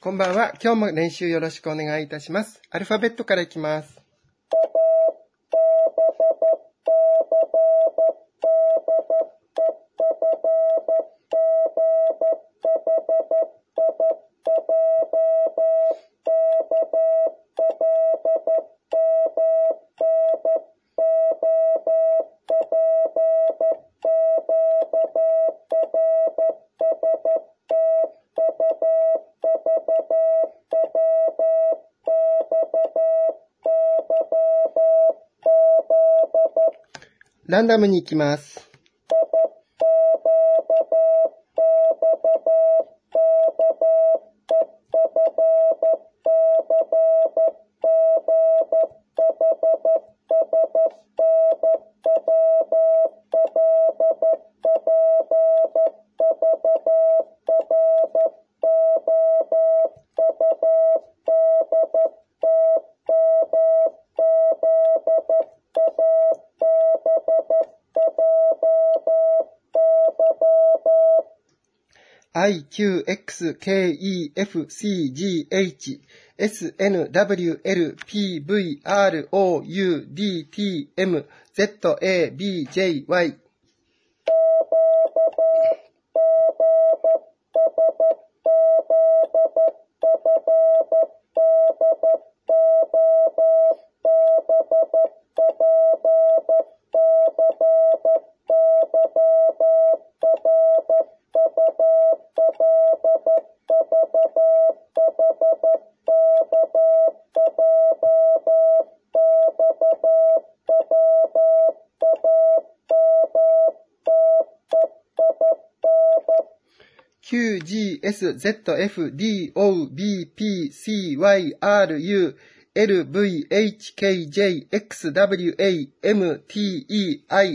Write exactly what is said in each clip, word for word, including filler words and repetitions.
こんばんは。今日も練習よろしくお願いいたします。アルファベットからいきます。ランダムに行きます。I, Q, X, K, E, F, C, G, H, S, N, W, L, P, V, R, O, U, D, T, M, Z, A, B, J, Y。Q, G, S, Z, F, D, O, B, P, C, Y, R, U, L, V, H, K, J, X, W, A, M, T, E, I,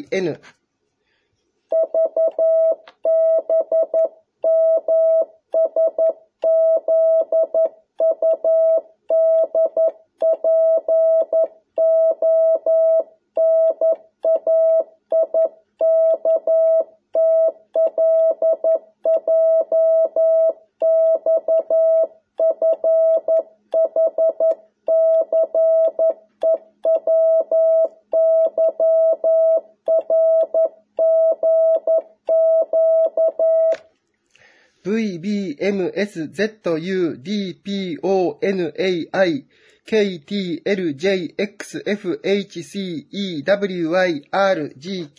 N。V, B, M, S, Z, U, D, P, O, N, A, I, K, T, L, J, X, F, H, C, E, W, Y, R, G,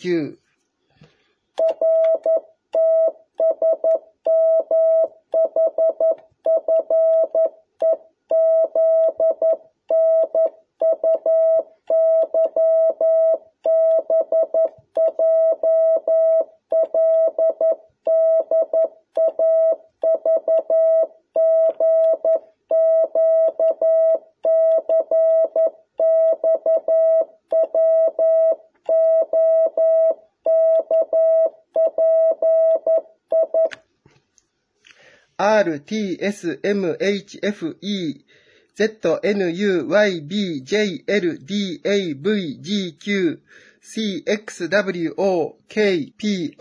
Q。R, T, S, M, H, F, E, Z, N, U, Y, B, J, L, D, A, V, G, Q, C, X, W, O, K, P,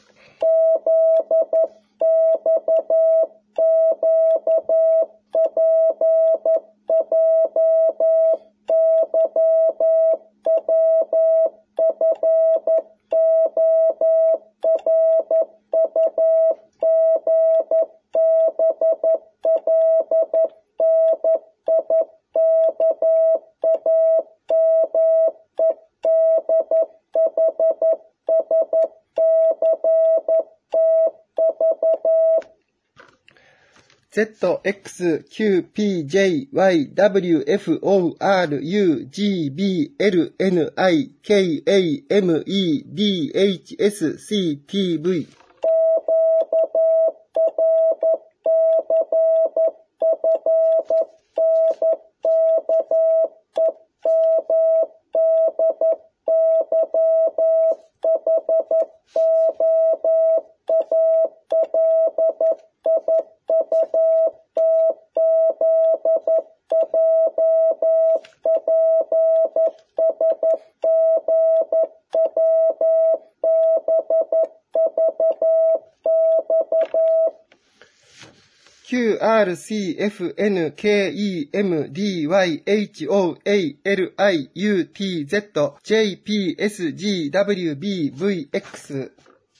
I。Z, X, Q, P, J, Y, W, F, O, R, U, G, B, L, N, I, K, A, M, E, D, H, S, C, T, V。 キューアールシーエフエヌケーイーエムディーワイエイチオーエーエルアイユーティーゼットジェイピーエスジーダブリュービーブイエックス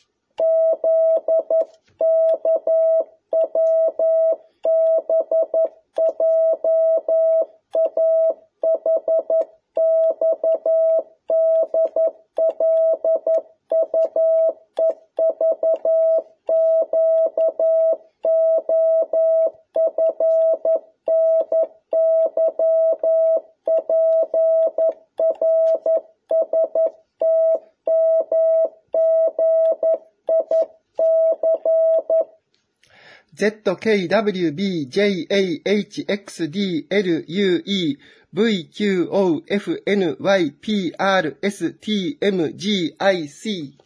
ゼットケーダブリュービージェイエーエイチエックスディーエルユーイーブイキューオーエフエヌワイピーアールエスティーエムジーアイシー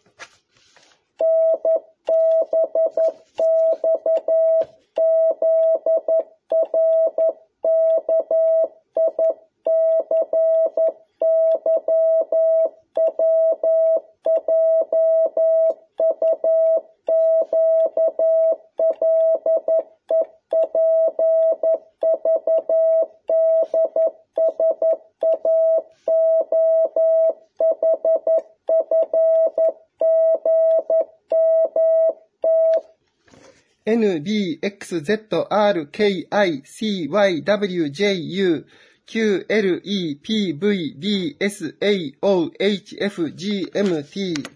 エヌビーエックスゼットアールケーアイシーワイダブリュージェイユーキューエルイーピーブイディーエスエーオーエイチエフジーエムティー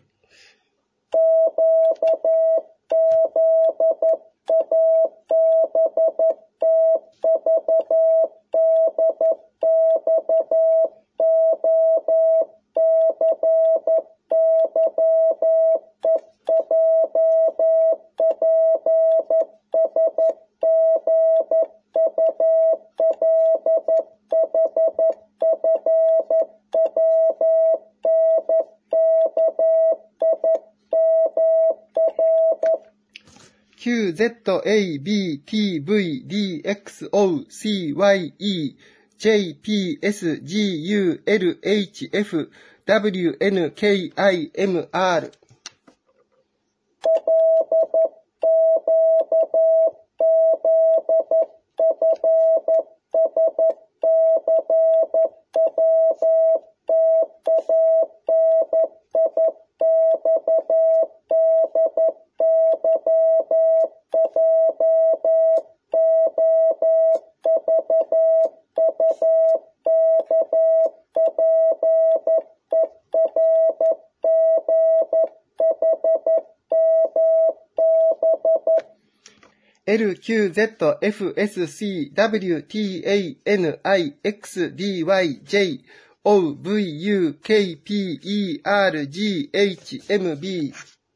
キューゼットエービーティーブイディーエックスオーシーワイイージェイピーエスジーユーエルエイチエフダブリューエヌケーアイエムアールエルキューゼットエフエスシーダブリューティーエーエヌアイエックスディーワイジェイオーブイユーケーピーイーアールジーエイチエムビー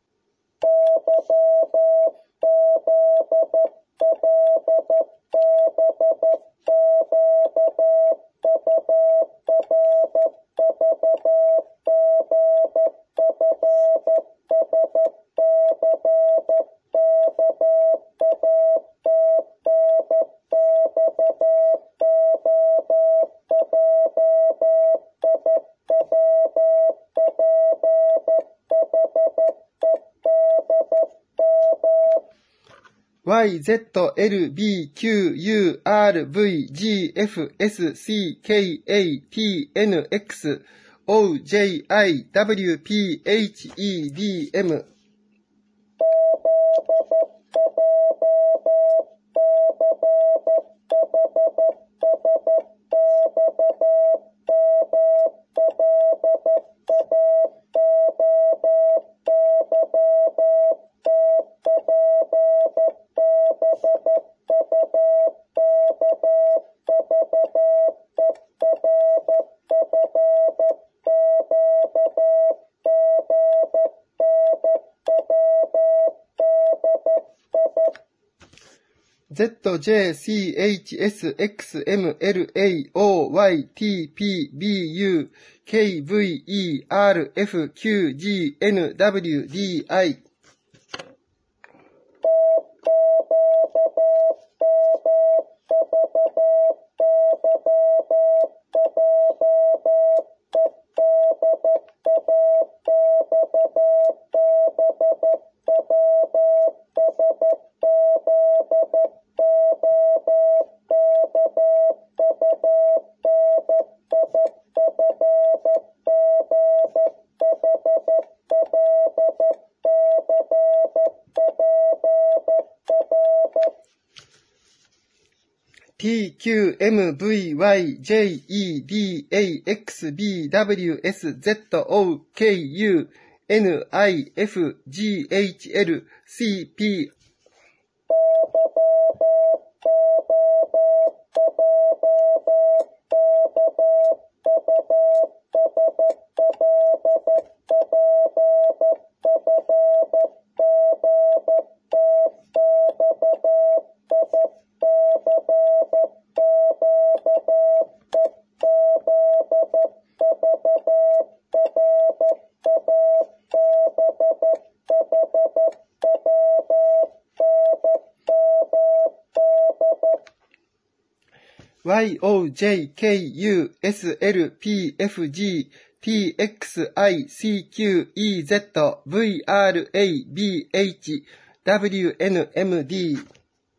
ワイゼットエルビーキューユーアールブイジーエフエスシーケーエーティーエヌエックスオージェイアイダブリューピーエイチイーディーエムゼットジェイシーエイチエスエックスエムエルエーオーワイティーピービーユーケーブイイーアールエフキュージーエヌダブリューディーアイティーキューエムブイワイジェイイーディーエーエックスビーダブリューエスゼットオーケーユーエヌアイエフジーエイチエルシーピーワイオージェイケーユーエスエルピーエフジーティーエックスアイシーキューイーゼットブイアールエービーエイチダブリューエヌエムディー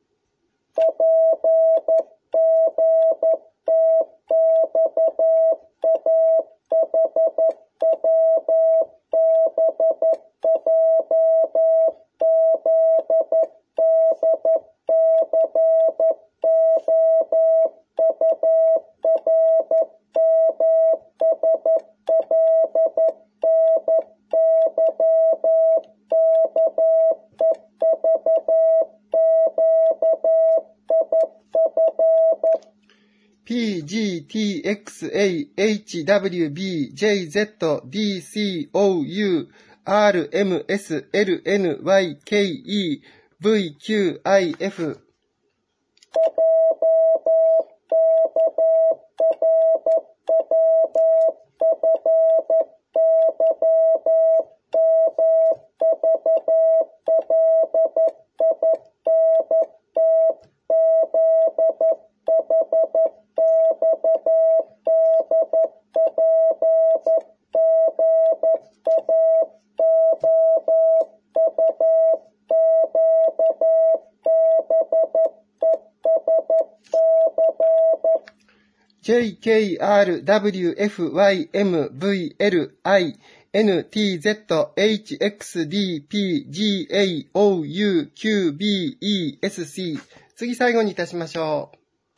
ピージーティーエックスエーエイチダブリュービージェイゼットディーシーオーユーアールエムエスエルエヌワイケーイーブイキューアイエフジェイケーアールダブリューエフワイエムブイエルアイエヌティーゼットエイチエックスディーピージーエーオーユーキュービーイーエスシー 次最後にいたしましょう。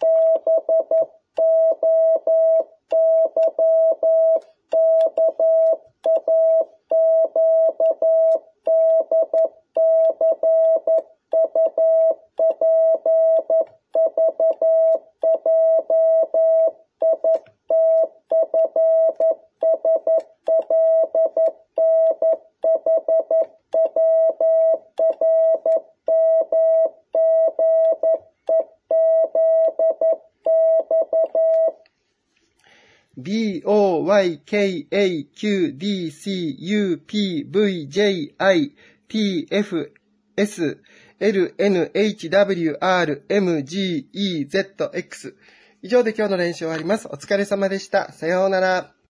ビーオーワイケーエーキューディーシーユーピーブイジェイアイティーエフエスエルエヌエイチダブリューアールエムジーイーゼットエックス 以上で今日の練習終わります。お疲れ様でした。さようなら。